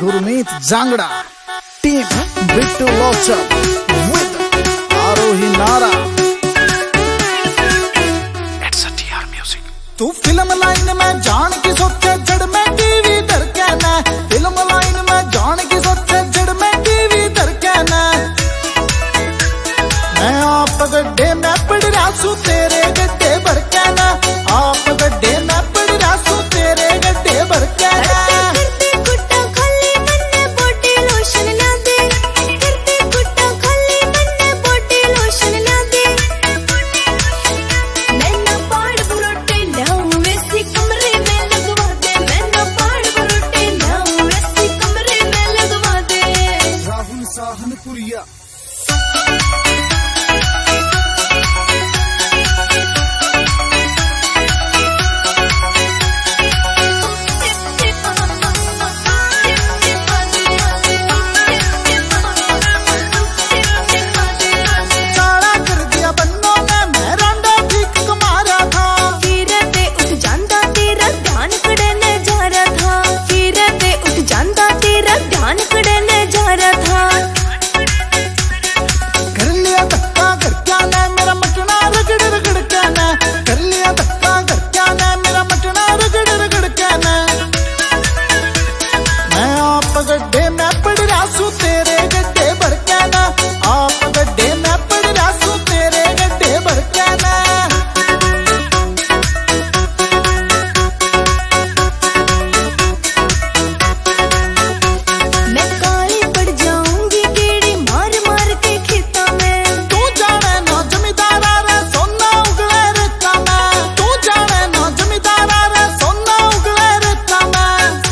Gurmeet Jangra, team Bittu Lochak with Arohi Nara. तू film line में जान की सोचे जड़ में टीवी धड़कना, फिल्म लाइन में जान की सोचे जड़ में टीवी धड़कना। मैं आप गड्ढे में पड़ रहा सू तेरे गड्ढे भड़कना, आप गड्ढे में पड़ रहा सू तेरे गड्ढे भड़कना। सहनपुरिया गड्ढे में पड़ रहा सू तेरे गड्ढे भड़कना, आप गड्ढे में पड़ रहा सू तेरे गड्ढे भड़कना। मैं काली पड़ जाऊंगी कीड़ी मार मार के खेता में। तू जाने ना जमींदारा रे सोना उगले रेता में, तू जाने ना जमींदारा रे सोना उगले रेता में।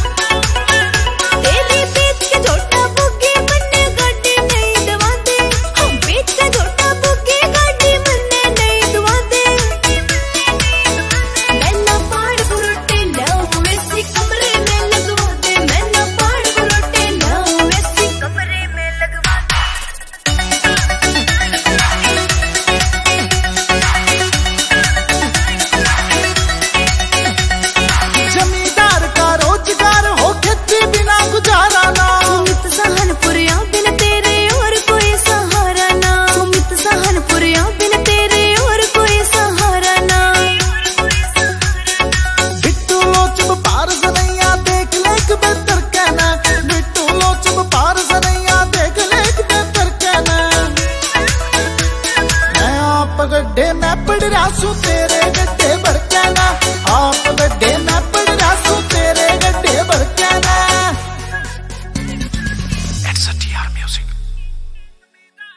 गड्ढे में पड़ रहा सू तेरे गड्ढे भड़कना, आप गड्ढे में पड़ रहा सू तेरे गड्ढे भड़कना। It's a TR Music.